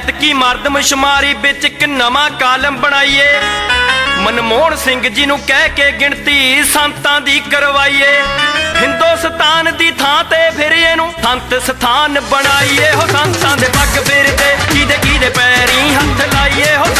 ਐਤਕੀ ਮਰਦਮਸ਼ੁਮਾਰੀ ਵਿੱਚ ਇੱਕ ਨਵਾਂ ਕਾਲਮ ਬਣਾਈਏ। ਮਨਮੋਹਨ ਸਿੰਘ ਜੀ ਨੂੰ ਕਹਿ ਕੇ ਗਿਣਤੀ ਸੰਤਾਂ ਦੀ ਕਰਵਾਈਏ। ਹਿੰਦੁਸਤਾਨ ਦੀ ਥਾਂ ਤੇ ਫਿਰ ਇਹਨੂੰ ਸੰਤ ਸਥਾਨ ਬਣਾਈਏ। ਹੋ ਸੰਤਾਂ ਦੇ ਪੱਗ ਫਿਰ ਤੇ ਕਿਹਦੇ ਕਿਹਦੇ ਪੈਰੀਂ ਹੱਥ ਲਾਈਏ। ਹੋ